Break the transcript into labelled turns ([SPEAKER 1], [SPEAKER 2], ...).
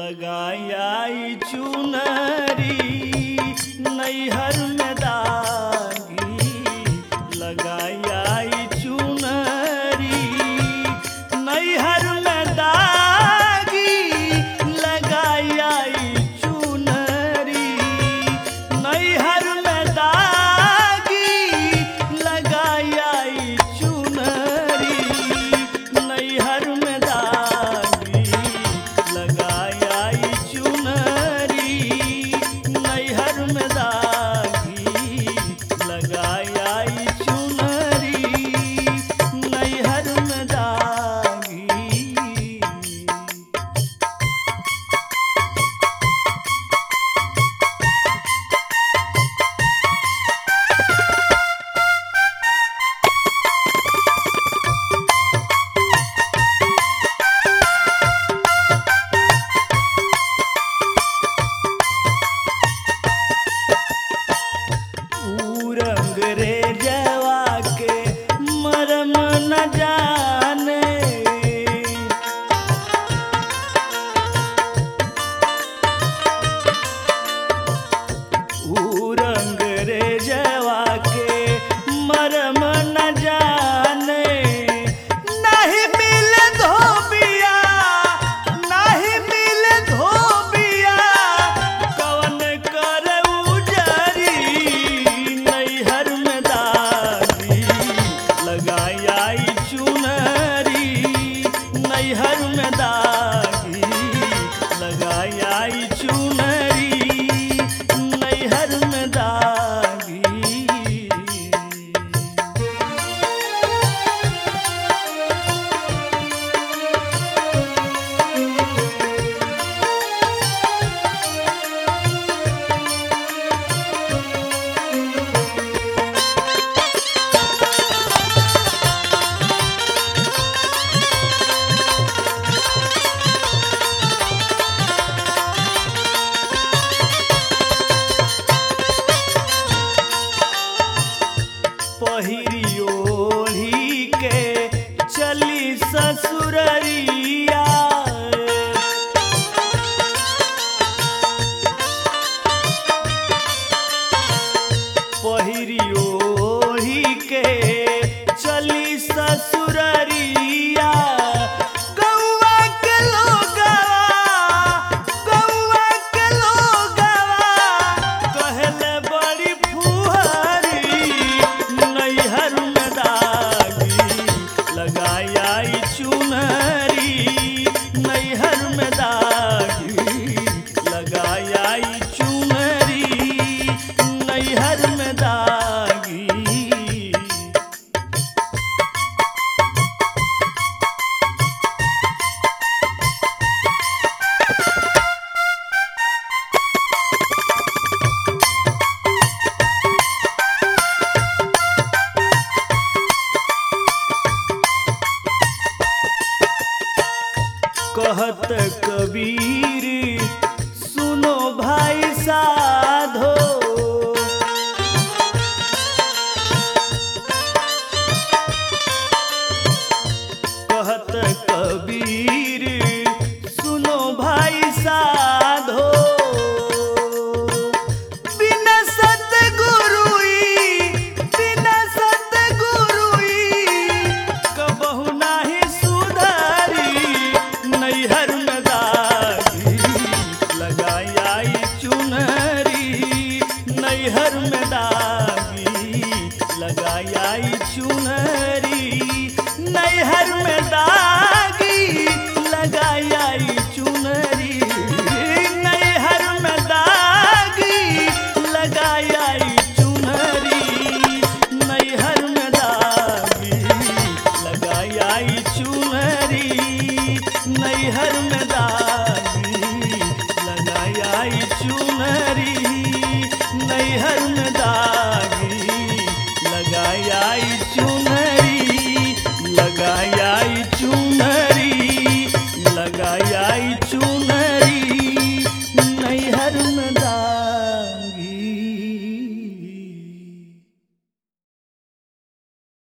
[SPEAKER 1] लगाई चुनरी नैहर में दागी लगाई चुनरी नैहर में दागी लगाई चुनरी नैहर में दागी लगाई चुनरी नैहर में दागी लगाई चुनरी नैहर में दागी लगाई चुनरी नैहर में दागी। अंग्रेजवा के मरम न जाने अंग्रेजवा के मरम न जाने नहीं मिले धोबिया नहीं मिले धोबिया कवन कर उजरी नैहर में दागी लगाई चुनरी नैहर में दागी लगाई चुनरी नैहर में दागी। पहिरी ओढ़ी के चली ससुररिया पहिरी ओढ़ी के चली ससुररिया गौआ के लोगवा कहले बड़ी फुहरी नैहर में दागी लगाई चुनरी नैहर में दागी लगाई चुनरी नैहर में दागी। कहत कबीर सुनो भाई साधो कहत कबीर सुनो भाई साधो बिना सतगुरुई कबहु नाही सुधरी नैहर में दागी लगाई चुनरी नैहर में दागी लगाई चुनरी नैहर में दागी लगाई चुनरी नैहर में दागी लगाई चुनरी नैहर में दागी लगाई चुनरी नैहर में दागी लगाई चुनरी नैहर में दागी लगाई चुनरी लगाई चुनरी लगाई चुनरी नैहर में